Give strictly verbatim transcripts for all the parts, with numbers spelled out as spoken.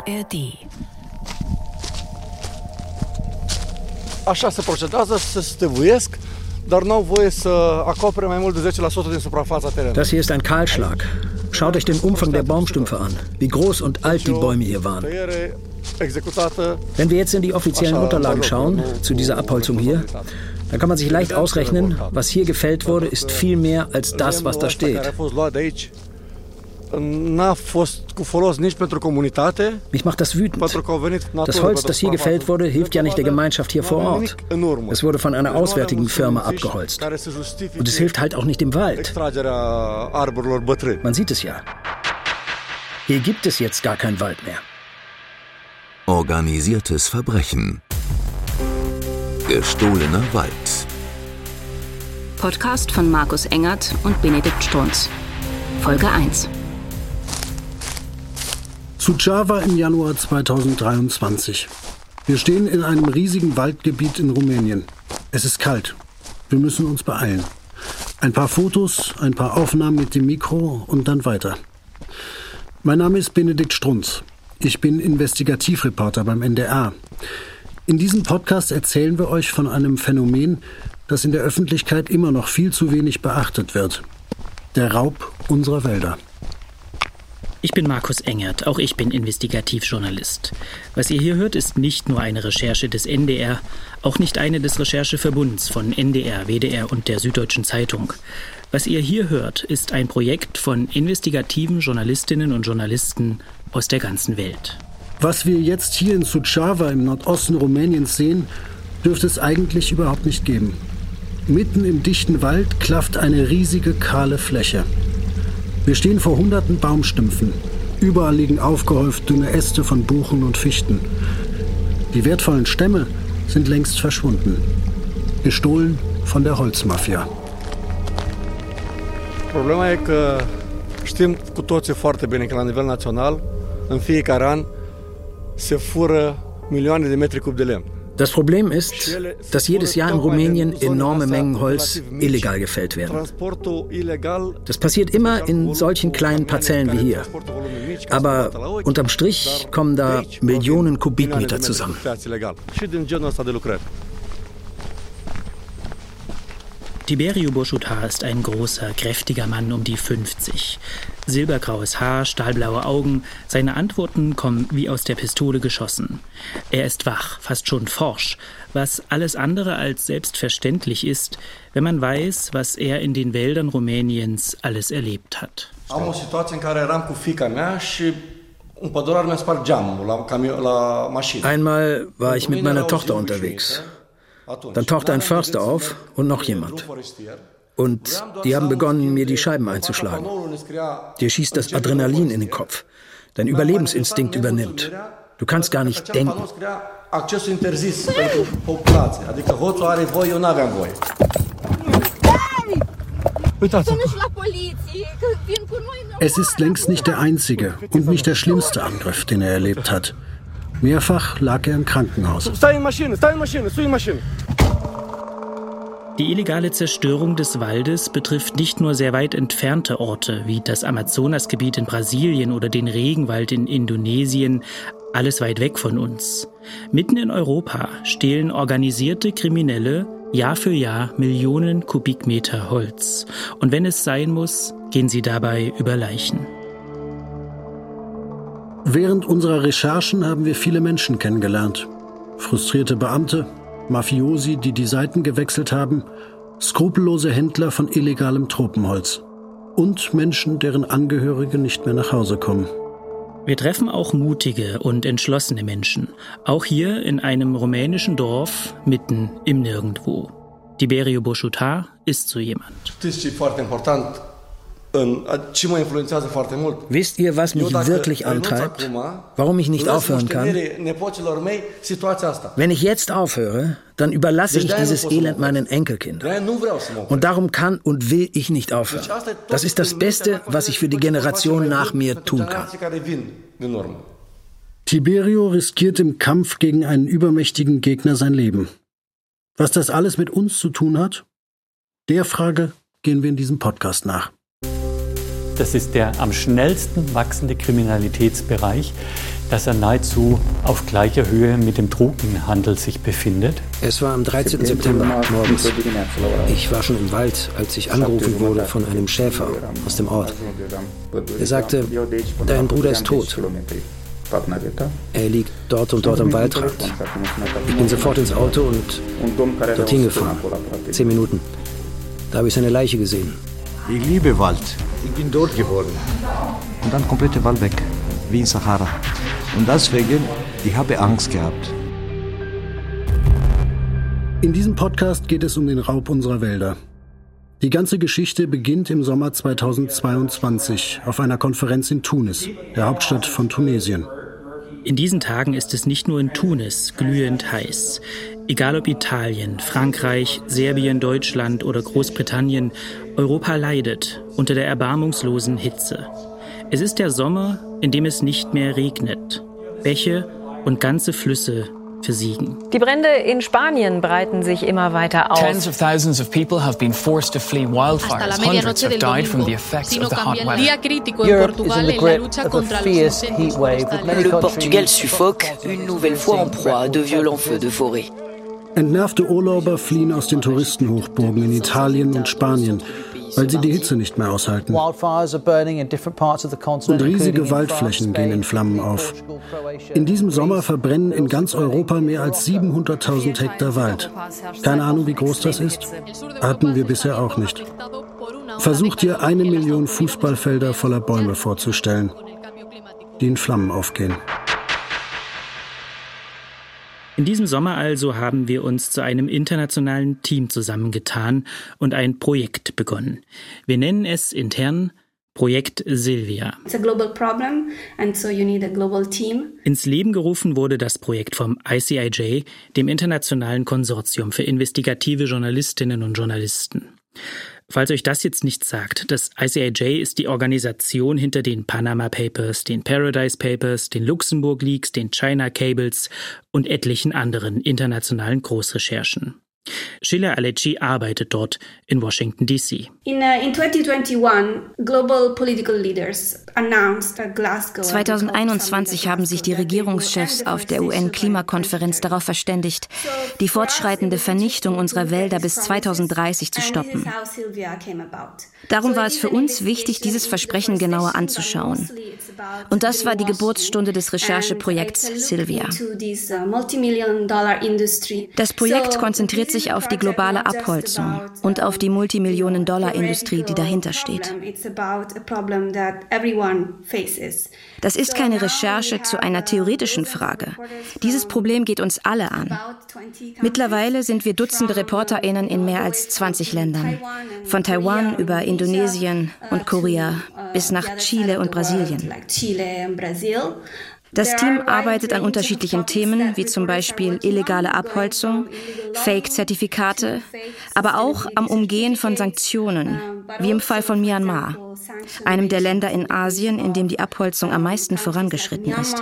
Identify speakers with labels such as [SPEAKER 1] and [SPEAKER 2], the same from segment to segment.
[SPEAKER 1] R D.
[SPEAKER 2] Așa se procedează, se stăvuiesc, dar n-au voie să acopere mai mult de zece la sută din suprafața terenului.
[SPEAKER 3] Das hier ist ein Kahlschlag. Schaut euch den Umfang der Baumstümpfe an, wie groß und alt die Bäume hier waren. Wenn wir jetzt in die offiziellen Unterlagen schauen, zu dieser Abholzung hier, dann kann man sich leicht ausrechnen, was hier gefällt wurde, ist viel mehr als das, was da steht. Mich macht das wütend. Das Holz, das hier gefällt wurde, hilft ja nicht der Gemeinschaft hier vor Ort. Es wurde von einer auswärtigen Firma abgeholzt. Und es hilft halt auch nicht dem Wald. Man sieht es ja. Hier gibt es jetzt gar keinen Wald mehr.
[SPEAKER 4] Organisiertes Verbrechen. Gestohlener Wald.
[SPEAKER 1] Podcast von Markus Engert und Benedikt Strunz. Folge eins.
[SPEAKER 5] Suceava im Januar zweitausenddreiundzwanzig. Wir stehen in einem riesigen Waldgebiet in Rumänien. Es ist kalt. Wir müssen uns beeilen. Ein paar Fotos, ein paar Aufnahmen mit dem Mikro und dann weiter. Mein Name ist Benedikt Strunz. Ich bin Investigativreporter beim N D R. In diesem Podcast erzählen wir euch von einem Phänomen, das in der Öffentlichkeit immer noch viel zu wenig beachtet wird. Der Raub unserer Wälder.
[SPEAKER 6] Ich bin Markus Engert, auch ich bin Investigativjournalist. Was ihr hier hört, ist nicht nur eine Recherche des N D R, auch nicht eine des Rechercheverbunds von N D R, W D R und der Süddeutschen Zeitung. Was ihr hier hört, ist ein Projekt von investigativen Journalistinnen und Journalisten aus der ganzen Welt.
[SPEAKER 5] Was wir jetzt hier in Suceava im Nordosten Rumäniens sehen, dürfte es eigentlich überhaupt nicht geben. Mitten im dichten Wald klafft eine riesige kahle Fläche. Wir stehen vor hunderten Baumstümpfen. Überall liegen aufgehäuft dünne Äste von Buchen und Fichten. Die wertvollen Stämme sind längst verschwunden. Gestohlen von der Holzmafia.
[SPEAKER 2] Problema e că știm cu toții foarte bine că la nivel național, în fiecare an, se fură milioane de metri cub de lemn.
[SPEAKER 3] Das Problem ist, dass jedes Jahr in Rumänien enorme Mengen Holz illegal gefällt werden. Das passiert immer in solchen kleinen Parzellen wie hier. Aber unterm Strich kommen da Millionen Kubikmeter zusammen.
[SPEAKER 6] Tiberiu Boschutar ist ein großer, kräftiger Mann um die fünfzig. Silbergraues Haar, stahlblaue Augen, seine Antworten kommen wie aus der Pistole geschossen. Er ist wach, fast schon forsch, was alles andere als selbstverständlich ist, wenn man weiß, was er in den Wäldern Rumäniens alles erlebt hat.
[SPEAKER 3] Einmal war ich mit meiner Tochter unterwegs. Dann tauchte ein Förster auf und noch jemand. Und die haben begonnen, mir die Scheiben einzuschlagen. Dir schießt das Adrenalin in den Kopf. Dein Überlebensinstinkt übernimmt. Du kannst gar nicht denken.
[SPEAKER 5] Es ist längst nicht der einzige und nicht der schlimmste Angriff, den er erlebt hat. Mehrfach lag er im Krankenhaus.
[SPEAKER 6] Die illegale Zerstörung des Waldes betrifft nicht nur sehr weit entfernte Orte wie das Amazonasgebiet in Brasilien oder den Regenwald in Indonesien, alles weit weg von uns. Mitten in Europa stehlen organisierte Kriminelle Jahr für Jahr Millionen Kubikmeter Holz. Und wenn es sein muss, gehen sie dabei über Leichen.
[SPEAKER 5] Während unserer Recherchen haben wir viele Menschen kennengelernt. Frustrierte Beamte, Mafiosi, die die Seiten gewechselt haben, skrupellose Händler von illegalem Tropenholz und Menschen, deren Angehörige nicht mehr nach Hause kommen.
[SPEAKER 6] Wir treffen auch mutige und entschlossene Menschen, auch hier in einem rumänischen Dorf mitten im Nirgendwo. Tiberiu Boschutar ist so jemand.
[SPEAKER 3] Wisst ihr, was mich wirklich antreibt? Warum ich nicht aufhören kann? Wenn ich jetzt aufhöre, dann überlasse ich dieses Elend meinen Enkelkindern. Und darum kann und will ich nicht aufhören. Das ist das Beste, was ich für die Generation nach mir tun kann.
[SPEAKER 5] Tiberiu riskiert im Kampf gegen einen übermächtigen Gegner sein Leben. Was das alles mit uns zu tun hat? Der Frage gehen wir in diesem Podcast nach.
[SPEAKER 7] Das ist der am schnellsten wachsende Kriminalitätsbereich, dass er nahezu auf gleicher Höhe mit dem Drogenhandel sich befindet.
[SPEAKER 3] Es war am dreizehnten September morgens. Ich war schon im Wald, als ich angerufen wurde von einem Schäfer aus dem Ort. Er sagte, dein Bruder ist tot. Er liegt dort und dort am Waldrand. Ich bin sofort ins Auto und dorthin gefahren. Zehn Minuten. Da habe ich seine Leiche gesehen.
[SPEAKER 8] Ich liebe Wald. Ich bin dort geboren. Und dann komplette Wald weg, wie in Sahara. Und deswegen, ich habe Angst gehabt.
[SPEAKER 5] In diesem Podcast geht es um den Raub unserer Wälder. Die ganze Geschichte beginnt im Sommer zweitausendzweiundzwanzig auf einer Konferenz in Tunis, der Hauptstadt von Tunesien.
[SPEAKER 6] In diesen Tagen ist es nicht nur in Tunis glühend heiß. Egal ob Italien, Frankreich, Serbien, Deutschland oder Großbritannien, Europa leidet unter der erbarmungslosen Hitze. Es ist der Sommer, in dem es nicht mehr regnet. Bäche und ganze Flüsse versiegen.
[SPEAKER 9] Die Brände in Spanien breiten sich immer weiter aus.
[SPEAKER 10] Tens of thousands of people have been forced to flee wildfires. Hundreds have died from the effects of the hot weather.
[SPEAKER 11] Europe is in the grip of a fierce heat wave.
[SPEAKER 12] Le Portugal suffoque, une nouvelle fois en proie à de violents feux de forêt.
[SPEAKER 5] Entnervte Urlauber fliehen aus den Touristenhochburgen in Italien und Spanien, weil sie die Hitze nicht mehr aushalten. Und riesige Waldflächen gehen in Flammen auf. In diesem Sommer verbrennen in ganz Europa mehr als siebenhunderttausend Hektar Wald. Keine Ahnung, wie groß das ist? Hatten wir bisher auch nicht. Versucht ihr, eine Million Fußballfelder voller Bäume vorzustellen, die in Flammen aufgehen.
[SPEAKER 6] In diesem Sommer also haben wir uns zu einem internationalen Team zusammengetan und ein Projekt begonnen. Wir nennen es intern Projekt Silvia.
[SPEAKER 13] It's a global problem and so you need a global team.
[SPEAKER 6] Ins Leben gerufen wurde das Projekt vom I C I J, dem Internationalen Konsortium für investigative Journalistinnen und Journalisten. Falls euch das jetzt nichts sagt, das I C I J ist die Organisation hinter den Panama Papers, den Paradise Papers, den Luxemburg Leaks, den China Cables und etlichen anderen internationalen Großrecherchen. Sheila Alecci arbeitet dort in Washington D C.
[SPEAKER 13] In, uh, in twenty twenty-one, global political leaders announced at Glasgow.
[SPEAKER 1] zweitausendeinundzwanzig haben sich die Regierungschefs auf der U N-Klimakonferenz darauf verständigt, die fortschreitende Vernichtung unserer Wälder bis zweitausenddreißig zu stoppen. Darum war es für uns wichtig, dieses Versprechen genauer anzuschauen. Und das war die Geburtsstunde des Rechercheprojekts Silvia. Das Projekt konzentriert sich auf die globale Abholzung und auf die Multimillionen-Dollar-Industrie, die dahinter steht. Das ist keine Recherche zu einer theoretischen Frage. Dieses Problem geht uns alle an. Mittlerweile sind wir Dutzende ReporterInnen in mehr als zwanzig Ländern. Von Taiwan über Indonesien und Korea bis nach Chile und Brasilien. Das Team arbeitet an unterschiedlichen Themen, wie zum Beispiel illegale Abholzung, Fake-Zertifikate, aber auch am Umgehen von Sanktionen, wie im Fall von Myanmar, einem der Länder in Asien, in dem die Abholzung am meisten vorangeschritten ist.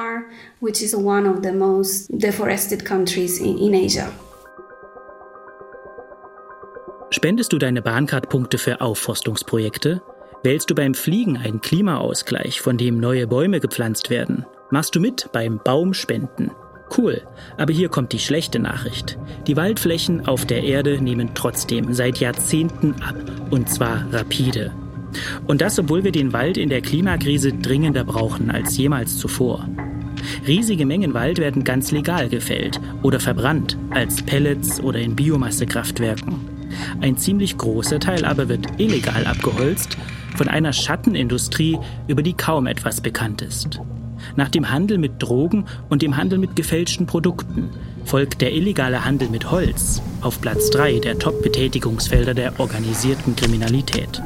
[SPEAKER 6] Spendest du deine Bahncard-Punkte für Aufforstungsprojekte? Wählst du beim Fliegen einen Klimaausgleich, von dem neue Bäume gepflanzt werden? Machst du mit beim Baumspenden? Cool, aber hier kommt die schlechte Nachricht. Die Waldflächen auf der Erde nehmen trotzdem seit Jahrzehnten ab, und zwar rapide. Und das, obwohl wir den Wald in der Klimakrise dringender brauchen als jemals zuvor. Riesige Mengen Wald werden ganz legal gefällt oder verbrannt, als Pellets oder in Biomassekraftwerken. Ein ziemlich großer Teil aber wird illegal abgeholzt von einer Schattenindustrie, über die kaum etwas bekannt ist. Nach dem Handel mit Drogen und dem Handel mit gefälschten Produkten folgt der illegale Handel mit Holz auf Platz drei der Top-Betätigungsfelder der organisierten Kriminalität.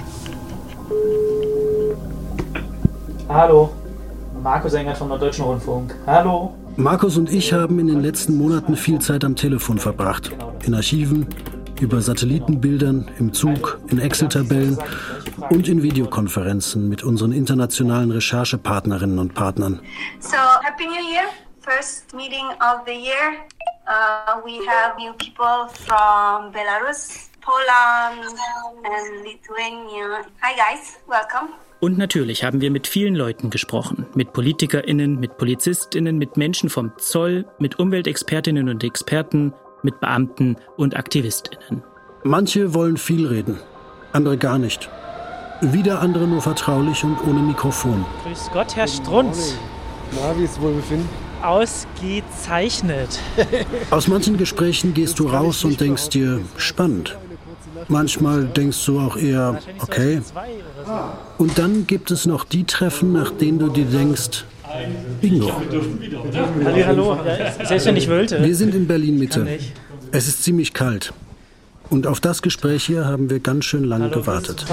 [SPEAKER 14] Hallo, Markus Engert vom Norddeutschen Rundfunk. Hallo.
[SPEAKER 5] Markus und ich haben in den letzten Monaten viel Zeit am Telefon verbracht. In Archiven, über Satellitenbildern, im Zug, in Excel-Tabellen und in Videokonferenzen mit unseren internationalen Recherchepartnerinnen und Partnern.
[SPEAKER 15] So, Happy New Year. First meeting of the year. Uh, we have new people from Belarus, Poland and Lithuania. Hi guys, welcome.
[SPEAKER 6] Und natürlich haben wir mit vielen Leuten gesprochen. Mit PolitikerInnen, mit PolizistInnen, mit Menschen vom Zoll, mit Umweltexpertinnen und Experten, mit Beamten und AktivistInnen.
[SPEAKER 5] Manche wollen viel reden, andere gar nicht. Wieder andere nur vertraulich und ohne Mikrofon.
[SPEAKER 14] Grüß Gott, Herr Strunz.
[SPEAKER 2] Na, wie ist es wohl befinden?
[SPEAKER 14] Ausgezeichnet.
[SPEAKER 5] Aus manchen Gesprächen gehst du raus und denkst dir, spannend. Manchmal denkst du auch eher, okay. Und dann gibt es noch die Treffen, nach denen du dir denkst, bingo.
[SPEAKER 14] Hallo, hallo. Ja, selbst wenn ich wollte.
[SPEAKER 5] Wir sind in Berlin-Mitte. Es ist ziemlich kalt. Und auf das Gespräch hier haben wir ganz schön lange gewartet.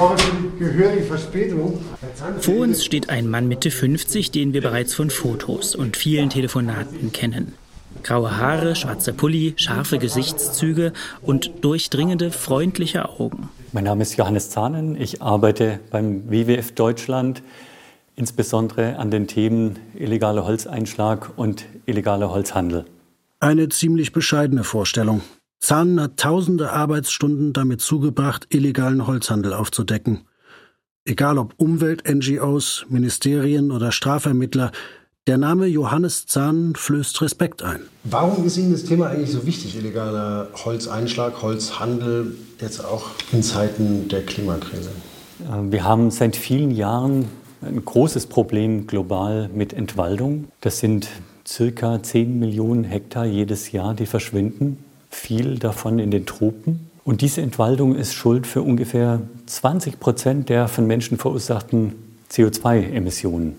[SPEAKER 6] Vor uns steht ein Mann Mitte fünfzig, den wir bereits von Fotos und vielen Telefonaten kennen. Graue Haare, schwarzer Pulli, scharfe Gesichtszüge und durchdringende, freundliche Augen.
[SPEAKER 7] Mein Name ist Johannes Zahnen. Ich arbeite beim W W F Deutschland, insbesondere an den Themen illegaler Holzeinschlag und illegaler Holzhandel.
[SPEAKER 5] Eine ziemlich bescheidene Vorstellung. Zahnen hat tausende Arbeitsstunden damit zugebracht, illegalen Holzhandel aufzudecken. Egal ob Umwelt-N G Os, Ministerien oder Strafvermittler, der Name Johannes Zahnen flößt Respekt ein.
[SPEAKER 16] Warum ist Ihnen das Thema eigentlich so wichtig, illegaler Holzeinschlag, Holzhandel, jetzt auch in Zeiten der Klimakrise?
[SPEAKER 7] Wir haben seit vielen Jahren ein großes Problem global mit Entwaldung. Das sind circa zehn Millionen Hektar jedes Jahr, die verschwinden. Viel davon in den Tropen. Und diese Entwaldung ist schuld für ungefähr zwanzig Prozent der von Menschen verursachten C O zwei Emissionen.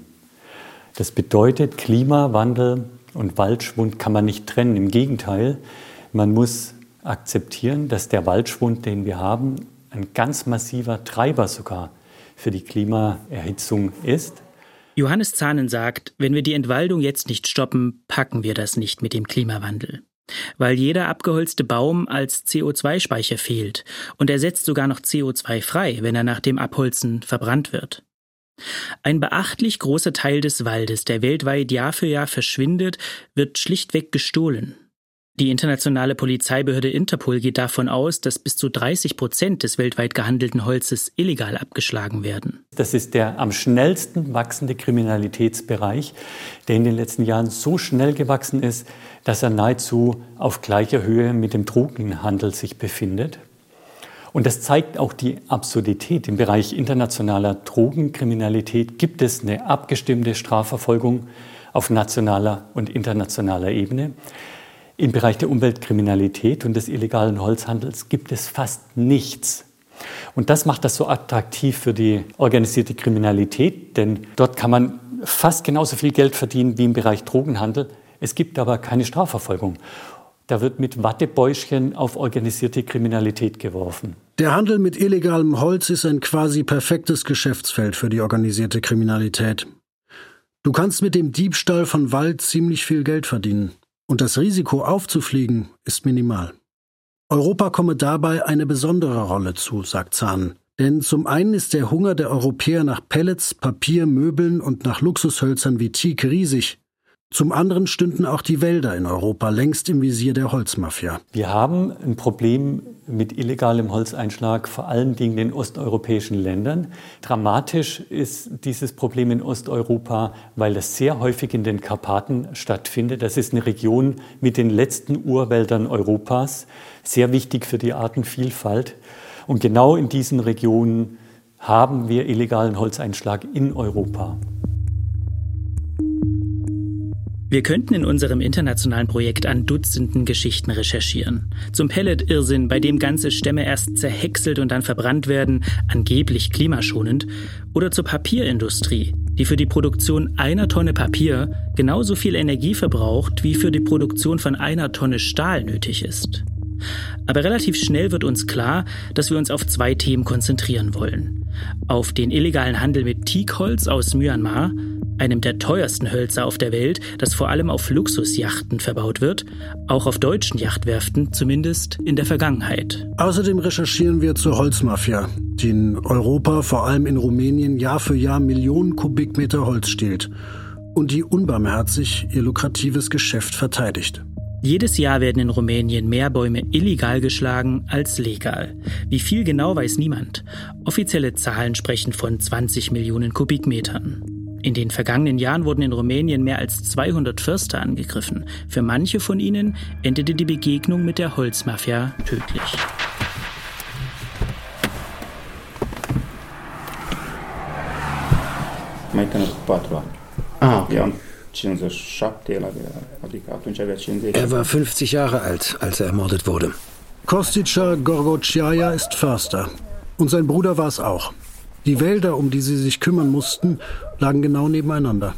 [SPEAKER 7] Das bedeutet, Klimawandel und Waldschwund kann man nicht trennen. Im Gegenteil, man muss akzeptieren, dass der Waldschwund, den wir haben, ein ganz massiver Treiber sogar für die Klimaerhitzung ist.
[SPEAKER 6] Johannes Zahnen sagt, wenn wir die Entwaldung jetzt nicht stoppen, packen wir das nicht mit dem Klimawandel. Weil jeder abgeholzte Baum als C O zwei Speicher fehlt und er setzt sogar noch C O zwei frei, wenn er nach dem Abholzen verbrannt wird. Ein beachtlich großer Teil des Waldes, der weltweit Jahr für Jahr verschwindet, wird schlichtweg gestohlen. Die internationale Polizeibehörde Interpol geht davon aus, dass bis zu dreißig Prozent des weltweit gehandelten Holzes illegal abgeschlagen werden.
[SPEAKER 7] Das ist der am schnellsten wachsende Kriminalitätsbereich, der in den letzten Jahren so schnell gewachsen ist, dass er nahezu auf gleicher Höhe mit dem Drogenhandel sich befindet. Und das zeigt auch die Absurdität. Im Bereich internationaler Drogenkriminalität gibt es eine abgestimmte Strafverfolgung auf nationaler und internationaler Ebene. Im Bereich der Umweltkriminalität und des illegalen Holzhandels gibt es fast nichts. Und das macht das so attraktiv für die organisierte Kriminalität, denn dort kann man fast genauso viel Geld verdienen wie im Bereich Drogenhandel. Es gibt aber keine Strafverfolgung. Da wird mit Wattebäuschen auf organisierte Kriminalität geworfen.
[SPEAKER 5] Der Handel mit illegalem Holz ist ein quasi perfektes Geschäftsfeld für die organisierte Kriminalität. Du kannst mit dem Diebstahl von Wald ziemlich viel Geld verdienen. Und das Risiko aufzufliegen ist minimal. Europa komme dabei eine besondere Rolle zu, sagt Zahnen. Denn zum einen ist der Hunger der Europäer nach Pellets, Papier, Möbeln und nach Luxushölzern wie Teak riesig. Zum anderen stünden auch die Wälder in Europa längst im Visier der Holzmafia.
[SPEAKER 7] Wir haben ein Problem mit illegalem Holzeinschlag, vor allen Dingen in osteuropäischen Ländern. Dramatisch ist dieses Problem in Osteuropa, weil das sehr häufig in den Karpaten stattfindet. Das ist eine Region mit den letzten Urwäldern Europas, sehr wichtig für die Artenvielfalt. Und genau in diesen Regionen haben wir illegalen Holzeinschlag in Europa.
[SPEAKER 6] Wir könnten in unserem internationalen Projekt an Dutzenden Geschichten recherchieren. Zum Pellet-Irrsinn, bei dem ganze Stämme erst zerhäckselt und dann verbrannt werden, angeblich klimaschonend. Oder zur Papierindustrie, die für die Produktion einer Tonne Papier genauso viel Energie verbraucht, wie für die Produktion von einer Tonne Stahl nötig ist. Aber relativ schnell wird uns klar, dass wir uns auf zwei Themen konzentrieren wollen. Auf den illegalen Handel mit Teakholz aus Myanmar, einem der teuersten Hölzer auf der Welt, das vor allem auf Luxusjachten verbaut wird, auch auf deutschen Yachtwerften, zumindest in der Vergangenheit.
[SPEAKER 5] Außerdem recherchieren wir zur Holzmafia, die in Europa, vor allem in Rumänien, Jahr für Jahr Millionen Kubikmeter Holz stiehlt und die unbarmherzig ihr lukratives Geschäft verteidigt.
[SPEAKER 6] Jedes Jahr werden in Rumänien mehr Bäume illegal geschlagen als legal. Wie viel genau, weiß niemand. Offizielle Zahlen sprechen von zwanzig Millionen Kubikmetern. In den vergangenen Jahren wurden in Rumänien mehr als zweihundert Förster angegriffen. Für manche von ihnen endete die Begegnung mit der Holzmafia tödlich.
[SPEAKER 3] Ah, okay. Er war fünfzig Jahre alt, als er ermordet wurde.
[SPEAKER 5] Kostica Gorgociaia ist Förster. Und sein Bruder war es auch. Die Wälder, um die sie sich kümmern mussten, lagen genau nebeneinander.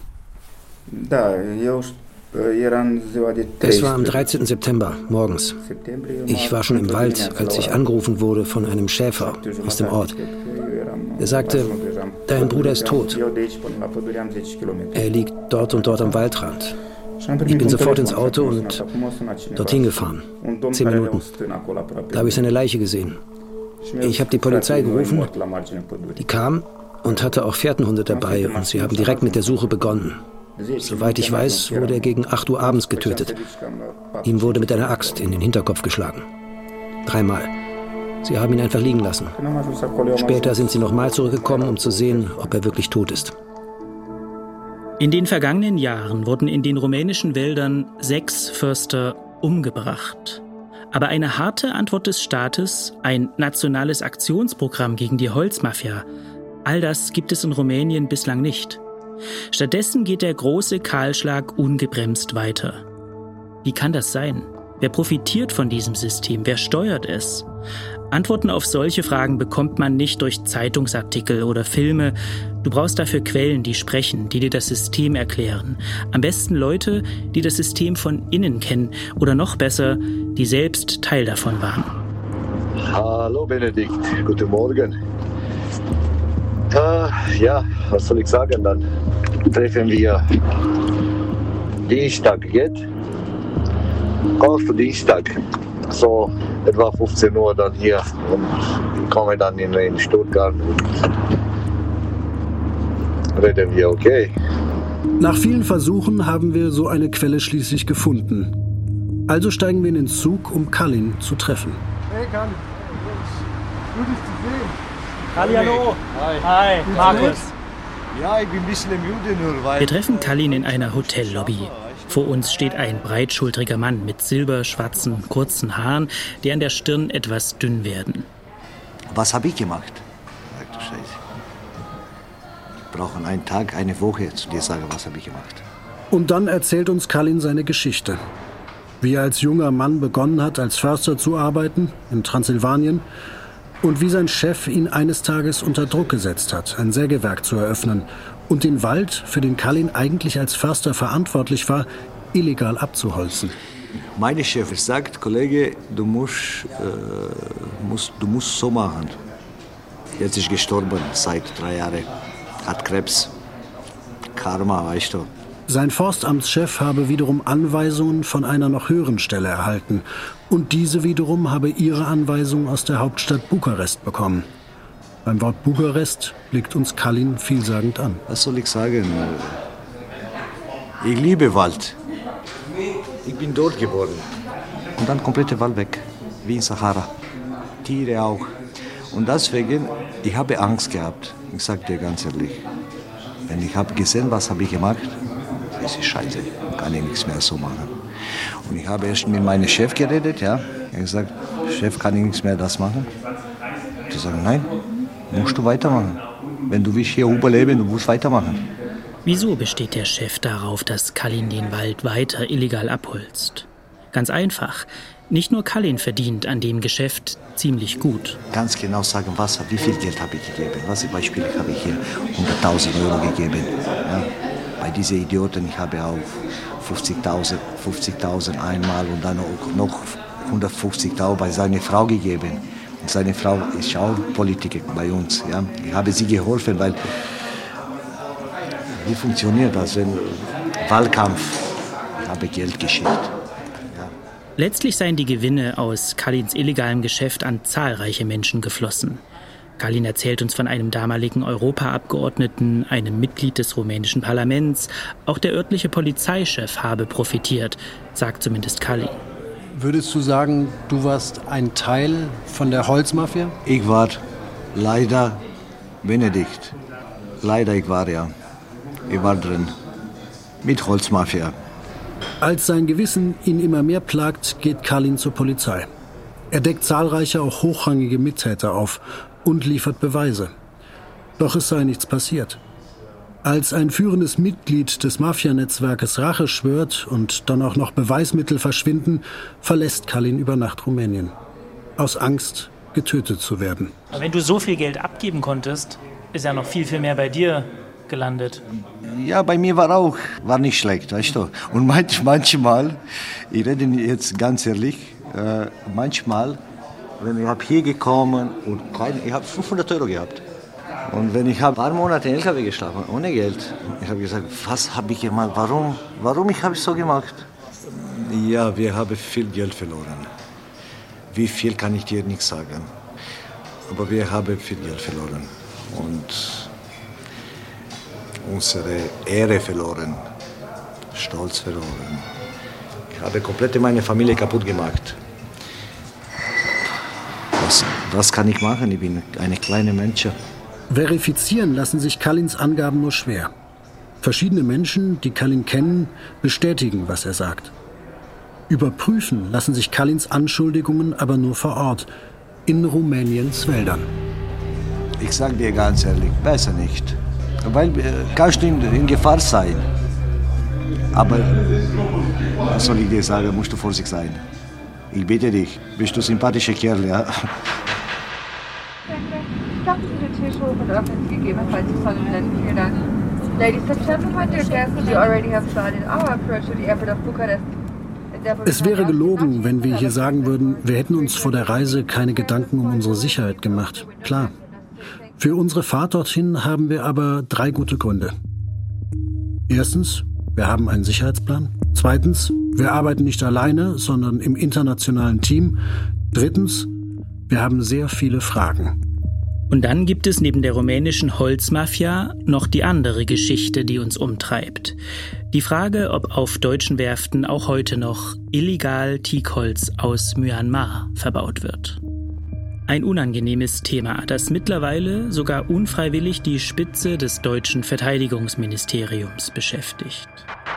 [SPEAKER 3] Es war am dreizehnten September, morgens. Ich war schon im Wald, als ich angerufen wurde von einem Schäfer aus dem Ort. Er sagte, dein Bruder ist tot. Er liegt dort und dort am Waldrand. Ich bin sofort ins Auto und dorthin gefahren. Zehn Minuten. Da habe ich seine Leiche gesehen. Ich habe die Polizei gerufen. Die kam und hatte auch Fährtenhunde dabei und sie haben direkt mit der Suche begonnen. Soweit ich weiß, wurde er gegen acht Uhr abends getötet. Ihm wurde mit einer Axt in den Hinterkopf geschlagen. Dreimal. Sie haben ihn einfach liegen lassen. Später sind sie nochmal zurückgekommen, um zu sehen, ob er wirklich tot ist.
[SPEAKER 6] In den vergangenen Jahren wurden in den rumänischen Wäldern sechs Förster umgebracht. Aber eine harte Antwort des Staates, ein nationales Aktionsprogramm gegen die Holzmafia, all das gibt es in Rumänien bislang nicht. Stattdessen geht der große Kahlschlag ungebremst weiter. Wie kann das sein? Wer profitiert von diesem System? Wer steuert es? Antworten auf solche Fragen bekommt man nicht durch Zeitungsartikel oder Filme. Du brauchst dafür Quellen, die sprechen, die dir das System erklären. Am besten Leute, die das System von innen kennen oder noch besser, die selbst Teil davon waren.
[SPEAKER 17] Hallo Benedikt, guten Morgen. Äh, ja, was soll ich sagen dann? Treffen wir Dienstag, geht? Kommst du Dienstag? So etwa fünfzehn Uhr dann hier und ich komme dann in, in Stuttgart und reden wir, okay?
[SPEAKER 5] Nach vielen Versuchen haben wir so eine Quelle schließlich gefunden. Also steigen wir in den Zug, um Kalin zu treffen.
[SPEAKER 2] Hey Kalin, gut dich zu sehen.
[SPEAKER 14] Kalli, hallo. Hi. Hi, Markus.
[SPEAKER 17] Ja, ich bin ein bisschen müde nur, weil...
[SPEAKER 6] Wir treffen Kalin in einer Hotellobby. Vor uns steht ein breitschultriger Mann mit silberschwarzen, kurzen Haaren, die an der Stirn etwas dünn werden.
[SPEAKER 8] Was habe ich gemacht? Ich brauche einen Tag, eine Woche zu dir sagen, was habe ich gemacht.
[SPEAKER 5] Und dann erzählt uns Kalin seine Geschichte. Wie er als junger Mann begonnen hat, als Förster zu arbeiten in Transsilvanien und wie sein Chef ihn eines Tages unter Druck gesetzt hat, ein Sägewerk zu eröffnen und den Wald, für den Kalin eigentlich als Förster verantwortlich war, illegal abzuholzen.
[SPEAKER 8] Mein Chef sagt, Kollege, du musst, äh, musst, du musst so machen. Jetzt ist gestorben, seit drei Jahren, hat Krebs. Karma, weißt du.
[SPEAKER 5] Sein Forstamtschef habe wiederum Anweisungen von einer noch höheren Stelle erhalten. Und diese wiederum habe ihre Anweisungen aus der Hauptstadt Bukarest bekommen. Beim Wort Bukarest blickt uns Kalin vielsagend an.
[SPEAKER 8] Was soll ich sagen? Ich liebe Wald. Ich bin dort geboren. Und dann komplette Wald weg, wie in Sahara. Tiere auch. Und deswegen, ich habe Angst gehabt. Ich sage dir ganz ehrlich. Wenn ich habe gesehen, was habe ich gemacht, das ist scheiße. Kann ich nichts mehr so machen. Und ich habe erst mit meinem Chef geredet, ja. Ich habe gesagt, Chef, kann ich nichts mehr das machen? Die sagen, nein, musst du weitermachen. Wenn du willst hier überleben, du musst weitermachen.
[SPEAKER 6] Wieso besteht der Chef darauf, dass Kalin den Wald weiter illegal abholzt? Ganz einfach. Nicht nur Kalin verdient an dem Geschäft ziemlich gut.
[SPEAKER 8] Ganz genau sagen, was, wie viel Geld habe ich gegeben. Was zum Beispiel habe ich hier hunderttausend Euro gegeben. Ja. Bei diesen Idioten, ich habe auch fünfzigtausend einmal und dann auch noch hundertfünfzigtausend bei seiner Frau gegeben. Und seine Frau ist auch Politiker bei uns. Ja. Ich habe sie geholfen, weil wie funktioniert das, wenn Wahlkampf, ich habe Geld geschickt. Ja.
[SPEAKER 6] Letztlich seien die Gewinne aus Kalins illegalem Geschäft an zahlreiche Menschen geflossen. Kalin erzählt uns von einem damaligen Europaabgeordneten, einem Mitglied des rumänischen Parlaments. Auch der örtliche Polizeichef habe profitiert, sagt zumindest Kalin.
[SPEAKER 5] Würdest du sagen, du warst ein Teil von der Holzmafia?
[SPEAKER 8] Ich war leider Benedikt. Leider, ich war ja. Ich war drin. Mit Holzmafia.
[SPEAKER 5] Als sein Gewissen ihn immer mehr plagt, geht Kalin zur Polizei. Er deckt zahlreiche, auch hochrangige Mittäter auf und liefert Beweise. Doch es sei nichts passiert. Als ein führendes Mitglied des Mafianetzwerkes Rache schwört und dann auch noch Beweismittel verschwinden, verlässt Kalin über Nacht Rumänien. Aus Angst, getötet zu werden.
[SPEAKER 14] Aber wenn du so viel Geld abgeben konntest, ist ja noch viel, viel mehr bei dir gelandet.
[SPEAKER 8] Ja, bei mir war auch, war nicht schlecht, weißt du. Und manch, manchmal, ich rede jetzt ganz ehrlich, äh, manchmal, wenn ich hab hier gekommen und kein, ich habe fünfhundert Euro gehabt. Und wenn ich habe ein paar Monate in L K W geschlafen, ohne Geld, ich habe gesagt, was habe ich gemacht, warum, warum ich habe es so gemacht? Ja, wir haben viel Geld verloren. Wie viel kann ich dir nicht sagen. Aber wir haben viel Geld verloren und unsere Ehre verloren, Stolz verloren. Ich habe komplett meine Familie kaputt gemacht. Was, was kann ich machen? Ich bin eine kleine Mensch.
[SPEAKER 5] Verifizieren lassen sich Kalins Angaben nur schwer. Verschiedene Menschen, die Kalin kennen, bestätigen, was er sagt. Überprüfen lassen sich Kalins Anschuldigungen aber nur vor Ort, in Rumäniens Wäldern.
[SPEAKER 8] Ich sage dir ganz ehrlich, besser nicht. Weil äh, kannst du in, in Gefahr sein. Aber, was soll ich dir sagen, musst du vorsichtig sein. Ich bitte dich, bist du sympathischer Kerl, ja?
[SPEAKER 18] Starten Sie den Tisch hoch und öffnen Sie gegebenenfalls die Sonnenblenden. Vielen Dank. Ladies and Gentlemen, dear guests, you already have started our approach to the airport of Bucharest.
[SPEAKER 5] Es wäre gelogen, wenn wir hier sagen würden, wir hätten uns vor der Reise keine Gedanken um unsere Sicherheit gemacht. Klar. Für unsere Fahrt dorthin haben wir aber drei gute Gründe. Erstens, wir haben einen Sicherheitsplan. Zweitens, wir arbeiten nicht alleine, sondern im internationalen Team. Drittens, wir haben sehr viele Fragen.
[SPEAKER 6] Und dann gibt es neben der rumänischen Holzmafia noch die andere Geschichte, die uns umtreibt. Die Frage, ob auf deutschen Werften auch heute noch illegal Teakholz aus Myanmar verbaut wird. Ein unangenehmes Thema, das mittlerweile sogar unfreiwillig die Spitze des deutschen Verteidigungsministeriums beschäftigt.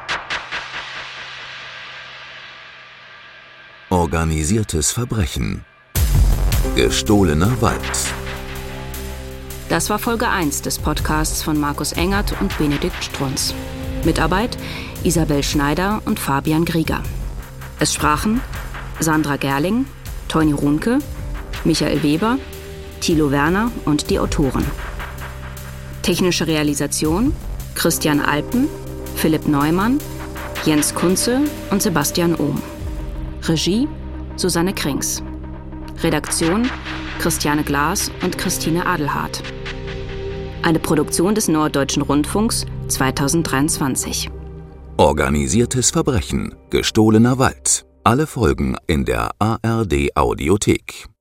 [SPEAKER 4] Organisiertes Verbrechen. Gestohlener Wald.
[SPEAKER 1] Das war Folge eins des Podcasts von Markus Engert und Benedikt Strunz. Mitarbeit Isabel Schneider und Fabian Grieger. Es sprachen Sandra Gerling, Toni Runke, Michael Weber, Thilo Werner und die Autoren. Technische Realisation Christian Alpen, Philipp Neumann, Jens Kunze und Sebastian Ohm. Regie Susanne Krings. Redaktion Christiane Glas und Christine Adelhardt. Eine Produktion des Norddeutschen Rundfunks zweitausenddreiundzwanzig.
[SPEAKER 4] Organisiertes Verbrechen. Gestohlener Wald. Alle Folgen in der A R D Audiothek.